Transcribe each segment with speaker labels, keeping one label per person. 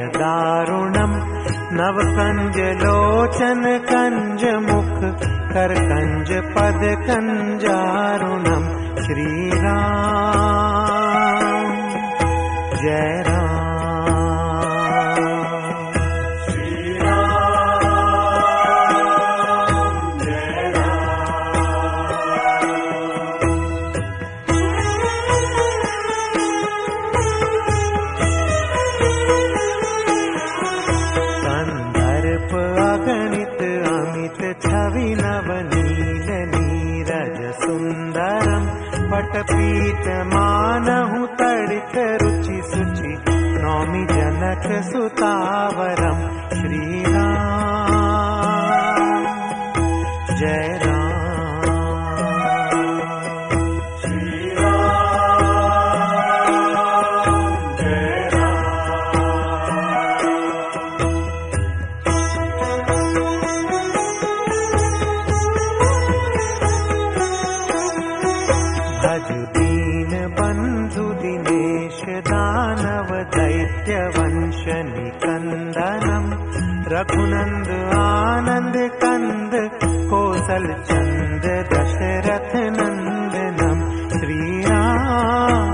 Speaker 1: दारुणम् नव कंज लोचन कंज मुख कर कंज पद कंजारुणम् श्री राम जय राम पीत मानहु तड़ित रुचि सुचि नौमि जनक सुतावरम श्री राम जय राम श्री राम जय बंधु दिनेश दानव दैत्य वंश निकंदनम रघुनंद आनंद कंद कौशल चंद दशरथ नंदनम श्री राम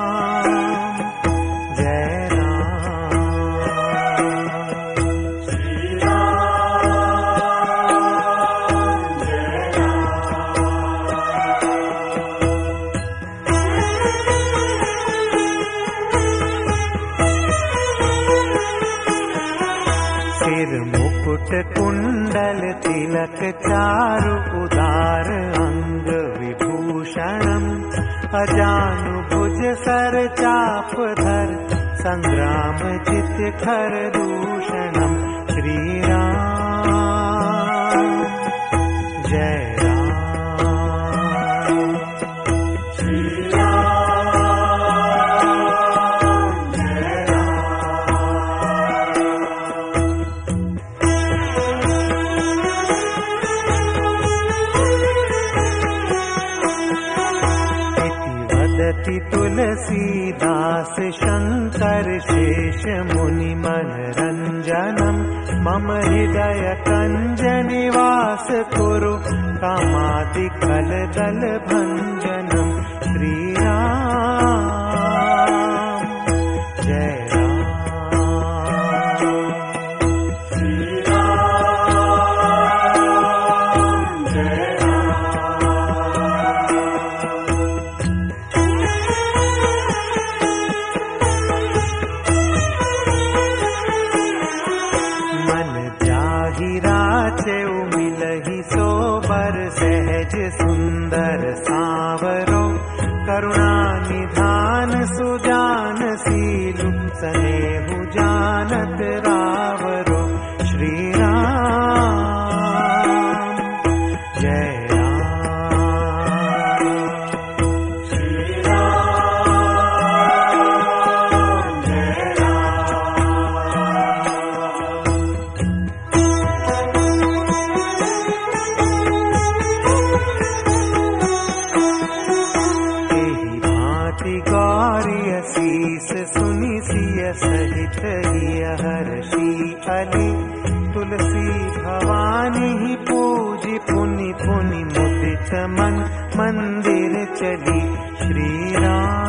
Speaker 1: जय मुकुट कुंडल तिलक चारु उदार अंग विभूषणम अजानु भुज सर चाप धर संग्राम चित खर दूषणम श्री राम जय राम श्री तुलसीदास शंकर शेष मुनि मनरंजनम मम हृदय कंज निवास कुरु कामादि कल दल भंजनम श्री राम जय सहज सुंदर सावरो करुणा निधान सुजान सीलु सनेहु जानत रावरो श्री राम जय सुनि सिय सहित हर्षि अली तुलसी भवानी ही पूजी पुनि पुनि मुदित मन मंदिर चली श्री राम